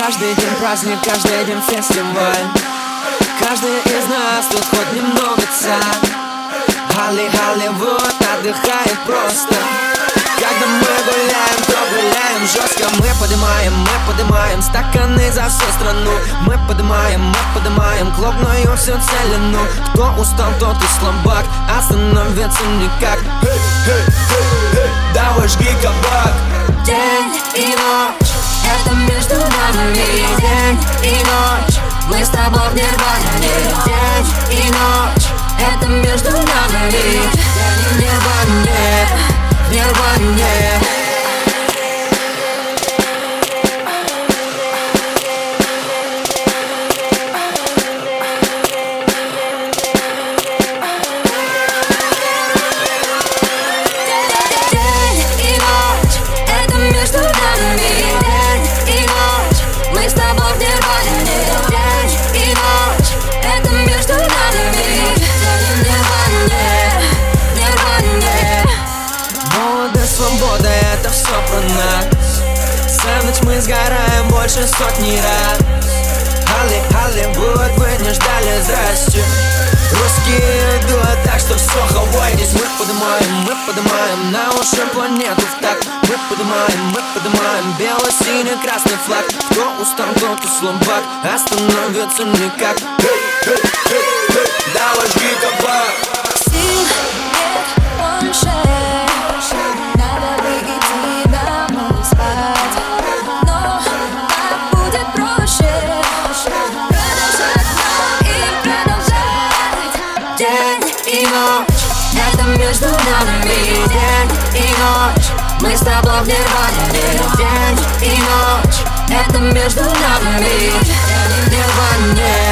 Каждый день праздник, каждый день фестиваль. Каждый из нас тут хоть немного царь. Голливуд отдыхает просто. Когда мы гуляем, то гуляем жестко. Мы поднимаем стаканы за всю страну. Мы поднимаем клубную всю целину. Кто устал, тот и слабак, остановиться никак. Давай жги кабак. День и ночь, это между нами. День и ночь, мы с тобой в нирване. День и ночь, это между нами. В нирване, в нирване. Свобода, это все про нас. За ночь мы сгораем больше сотни раз. Голливуд, вы не ждали, здрасте. Русские идут, так что все, хавайтесь. Мы поднимаем на уши планету в такт. Мы поднимаем бело-синий красный флаг. Кто устал, тот и слабак, остановиться никак. Давай жги кабак. Сил нет больше. Между нами день и ночь, мы с тобой в нирване. День и ночь, это между нами в нирване.